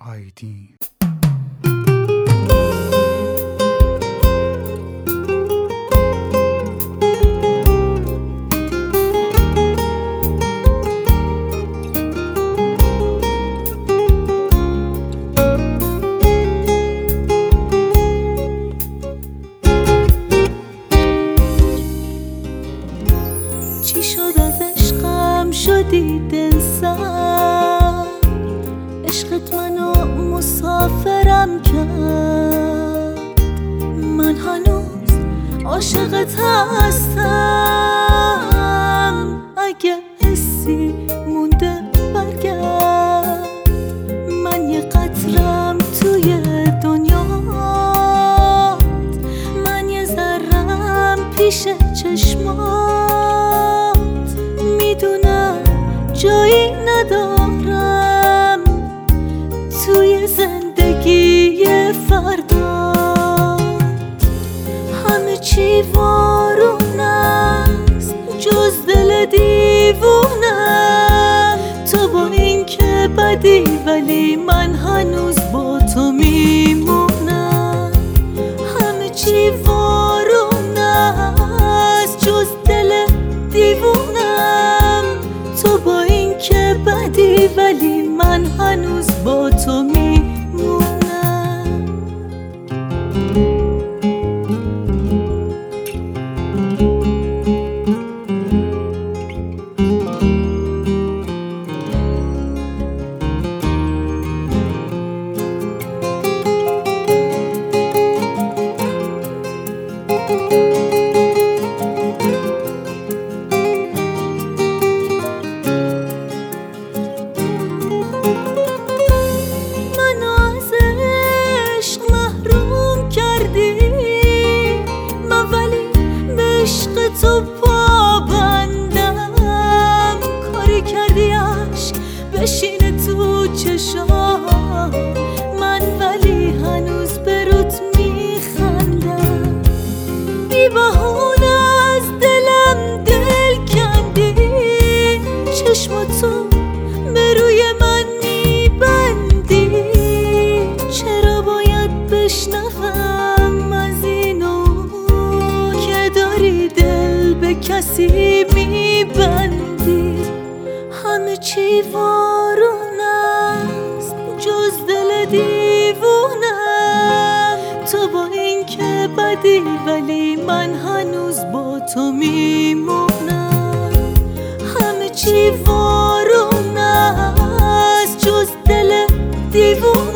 آیدین. چی شد از عشقم شدی دل سر، عشقت منو مسافرم کرد. من هنوز عاشقت هستم، اگه حسی مونده برگرد. من یه قطرم توی دنیات، من یه ذرم پیش چشمات. میدونم جایی ندارم توی زندگی فردا. همه چی وارون است جز دل دیوونم. تو با این که بدی ولی من هنوز با تو میمونم. همه چی وارون است جز دل دیوونم. تو با این که بدی ولی من هنوز با تو میمونم. عشق تو پابندم، کاری کردی عشق بشینه تو چشام من، ولی هنوز به روت میخندم. بی بهونه از دلم دل کندی، چشماتو به روی من میبندی. چرا باید بشنوم از اینو که داری دل به کسی میبندی؟ همه چی وارون است جز دل دیوونم. تو با این که بدی ولی من هنوز با تو میمونم. همه چی وارون است جز دل دیوونم.